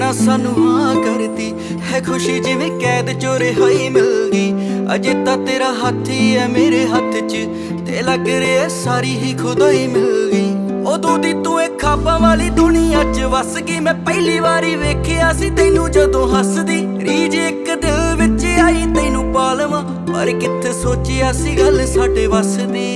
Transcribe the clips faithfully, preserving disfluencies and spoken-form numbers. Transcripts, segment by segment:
ਬਿਨਾ ਸਾਨੂੰ ਹਾਂ ਕਰਦੀ ਹੈ खुशी जिवें कैद चों रिहाई मिल गई। अजे तां तेरा हथ ही है मेरे हथ च ते लग रहा सारी ही खुदाई मिल गई। उदों दी तू एक खाबां वाली दुनिया च वस गई। मैं पहली वारी वेखिया सी तैनू जदों हसदी रीज एक दिल विच आई तैनू पा लवां पर कित्थे सोचिया सी गल साडे वस दी।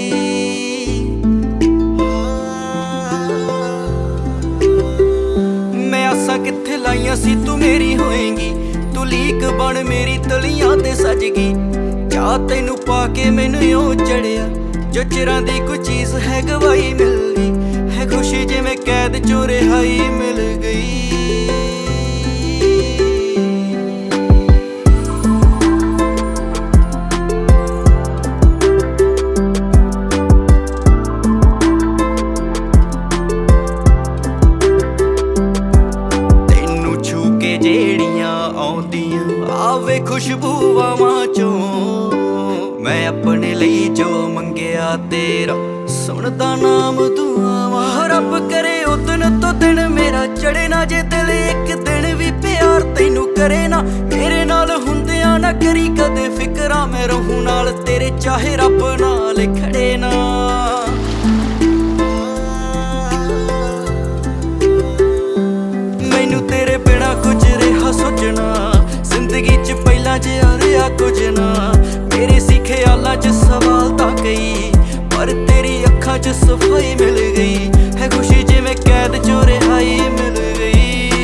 मैं आसा कित्थे लाइयां सी तू मेरी होएगी तू लीक बन मेरी तलियां ते सज गई। क्या तैनू पाके मैनू इउं चढ़िया जो चिरां दी कोई चीज़ है गवाई मिल गई है खुशी जिवें कैद चों रिहाई मिल गई। ਜਿਹੜੀਆਂ ਆਉਂਦੀਆਂ ਆਵੇ ਖੁਸ਼ਬੂਵਾਂ ਚੋਂ ਮੈਂ ਆਪਣੇ ਲਈ ਜੋ ਮੰਗਿਆ ਤੇਰਾ ਸੁਣਦਾ ਨਾਮ ਦੁਆਵਾਂ। ਰੱਬ ਕਰੇ ਉਹ ਦਿਨ ਤੋਂ ਦਿਨ ਮੇਰਾ ਚੜੇ ਨਾ ਜੇ ਦਿਲ ਇੱਕ ਦਿਨ ਵੀ ਪਿਆਰ ਤੈਨੂੰ ਕਰੇ ਨਾ ਮੇਰੇ ਨਾਲ ਹੁੰਦਿਆਂ ਨਾ ਕਰੀ ਕਦੇ ਫਿਕਰਾਂ ਮੈਂ ਰਹੂੰ ਨਾਲ ਤੇਰੇ ਚਾਹੇ ਰੱਬ ਨਾਲ ਖੜੇ ਨਾ। ਮੈਨੂੰ ਤੇਰੇ ਬਿਨਾ ਕੁਝ ਰਿਹਾ ਸੋਚਣਾ ਜ਼ਿੰਦਗੀ ਚ ਪਹਿਲਾਂ ਜਿਹਾ ਰਿਹਾ ਕੁਝ ਨਾ ਮੇਰੇ ਸੀ ਖਿਆਲਾਂ ਚ ਸਵਾਲ ਤਾਂ ਕਈ ਪਰ ਤੇਰੀ ਅੱਖਾਂ ਚ ਸਫਾਈ ਮਿਲ ਗਈ ਹੈ ਖੁਸ਼ੀ ਜਿਵੇਂ ਕੈਦ ਚੋਂ ਰਿਹਾਈ ਮਿਲ ਗਈ।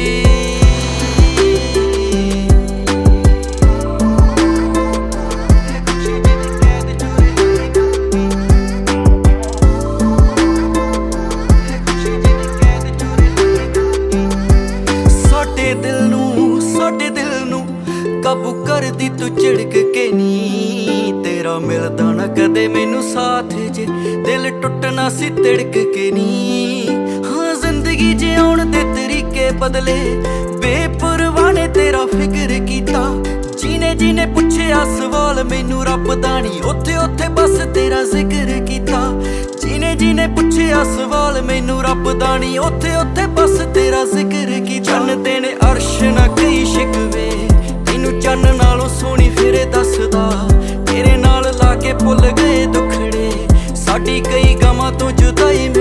काबू कर दी तू झिड़क के नी तेरा मिलदा ना कदे मैनू साथ जे दिल टुटना सी तिड़क के नी। हाँ जिंदगी जिउण दे तरीके बदले बेपरवाह ने तेरा फिक्र कीता जीने जीने पुछया सवाल मैनू रब दा नी उत्थे उत्थे बस तेरा जिक्र कीता जीने जीने पुछया सवाल मैनू रब दा नी उत्थे उत्थे बस तेरा जिक्र कीता। चन्न देने अर्श ना कई शिकवे चन्न नालों सोहनी फिरे दसदा तेरे नाल ला के भुल गए दुखड़े साडी कई गमां तो जुदाई